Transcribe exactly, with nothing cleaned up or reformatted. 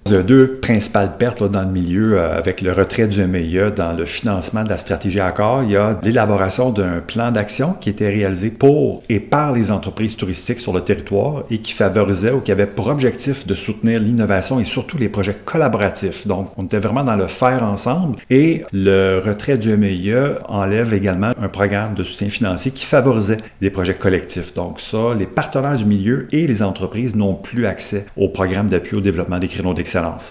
Il y a deux principales pertes là, dans le milieu euh, avec le retrait du M I E dans le financement de la stratégie Accor. Il y a l'élaboration d'un plan d'action qui était réalisé pour et par les entreprises touristiques sur le territoire et qui favorisait ou qui avait pour objectif de soutenir l'innovation et surtout les projets collaboratifs. Donc, on était vraiment dans le faire ensemble et le retrait du M I E enlève également un programme de soutien financier qui favorisait des projets collectifs. Donc ça, les partenaires du milieu et les entreprises n'ont plus accès au programme d'appui au développement des créneaux d'excellence.